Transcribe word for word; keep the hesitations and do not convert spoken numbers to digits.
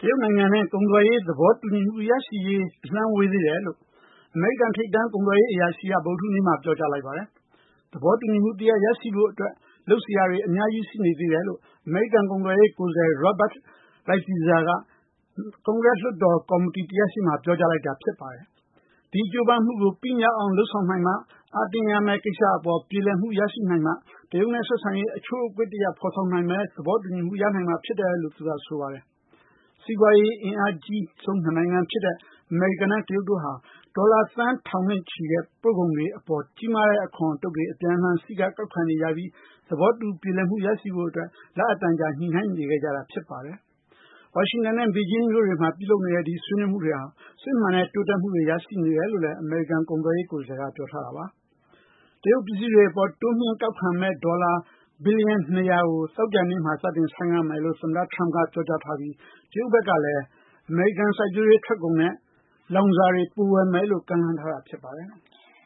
တရုတ်နိုင်ငံနဲ့ကုန်သွယ်ရေးသဘောတူညီမှုရရှိရေးအလှမ်းဝေးသေးတယ်လို့အမေရိကန်ထိပ်တန်းကုန်သွယ်ရေးအရာရှိကဗုဒ္ဓဟူးနေ့မှာပြောကြားလိုက်ပါတယ်။သဘောတူညီမှုတရပ်ရရှိဖို့အတွက်လုပ်စရာတွေအများကြီးရှိနေသေးတယ်လို့အမေရိကန်ကုန်သွယ်ရေးကိုယ်စားလှယ် Robert Lighthizer ကကွန်ဂရက်လွှတ်တော်ကော်မတီတရပ်ရှိမှပြောကြားလိုက်တာဖြစ်ပါတယ်။ဒီကြိုးပမ်းမှုကိုပြီးမြောက်အောင်လုပ်ဆောင်နိုင်မှအားတင်းရမယ့်ကိစ္စအပေါ်ပြေလည်မှုရရှိနိုင်မှတရုတ်နဲ့ဆက်ဆံရေးအချိုးအကွေ့တရပ်ဖော်ဆောင်နိုင်မယ်သဘောတူညီမှုရနိုင်မှာဖြစ်တယ်လို့သူကဆိုပါတယ်။စီးပွားရေးအင်အားကြီးဆုံးနှစ်နိုင်ငံဖြစ်တဲ့အမေရိကန်နဲ့တရုတ်တို့ဟာဒေါ်လာသန်းထောင်နဲ့ချီတဲ့ပို့ကုန်တွေအပေါ်ကြီးမားတဲ့အခွန်အတုပ်တွေအပြန်အလှန်စည်းကပ်ကောက်ခံနေကြပြီးသဘောတူပြေလည်မှုရရှိဖို့အတွက်လအတန်ကြာညှိနှိုင်းနေခဲ့ကြတာဖြစ်ပါတယ်။ဝါရှင်တန်နဲ့ဘေဂျင်းမြို့တွေမှာပြုလုပ်နေတဲ့ဒီဆွေးနွေးမှုတွေဟာစစ်မှန်တဲ့တိုးတက်မှုတွေရရှိနေတယ်လို့လည်းအမေရိကန်ကုန်သွယ်ရေးကိုယ်စားလှယ်ကပြောထားတာပါ။တရုတ်ပြည်စည်းတွေအပေါ်တိုးမြင့်ကောက်ခံမဲ့ဒေါ်လာဘီလီယံနှစ်ရာကိုသောကြာနေ့မှာစတင်ဆိုင်ရမယ်လို့သမ္မတထရမ့်ကပြောကြားထားပြီးတရုတ်ဘက်ကလည်းအမေရိကန်စိုက်ပျိုးရေးထွက်ကုန်နဲ့လောင်စာတွေပိုဝယ်မယ်လို့ကမ်းလှမ်းထားတာဖြစ်ပါတယ်။